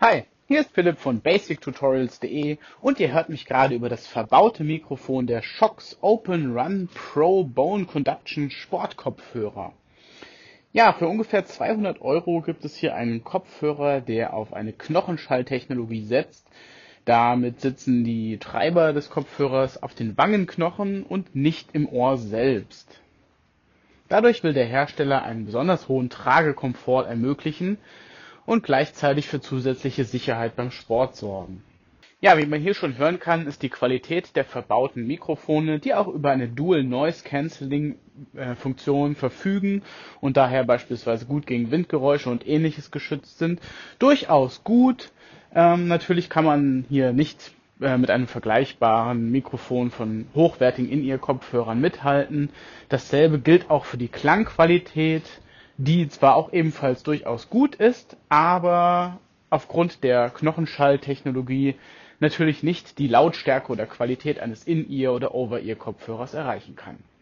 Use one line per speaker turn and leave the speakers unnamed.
Hi, hier ist Philipp von basictutorials.de und ihr hört mich gerade über das verbaute Mikrofon der Shox Open Run Pro Bone Conduction Sportkopfhörer. Ja, für ungefähr 200 Euro gibt es hier einen Kopfhörer, der auf eine Knochenschalltechnologie setzt. Damit sitzen die Treiber des Kopfhörers auf den Wangenknochen und nicht im Ohr selbst. Dadurch will der Hersteller einen besonders hohen Tragekomfort ermöglichen und gleichzeitig für zusätzliche Sicherheit beim Sport sorgen. Ja, wie man hier schon hören kann, ist die Qualität der verbauten Mikrofone, die auch über eine Dual Noise Cancelling Funktion verfügen und daher beispielsweise gut gegen Windgeräusche und ähnliches geschützt sind, durchaus gut. Natürlich kann man hier nicht mit einem vergleichbaren Mikrofon von hochwertigen In-Ear-Kopfhörern mithalten. Dasselbe gilt auch für die Klangqualität, die zwar auch ebenfalls durchaus gut ist, aber aufgrund der Knochenschalltechnologie natürlich nicht die Lautstärke oder Qualität eines In-Ear- oder Over-Ear-Kopfhörers erreichen kann.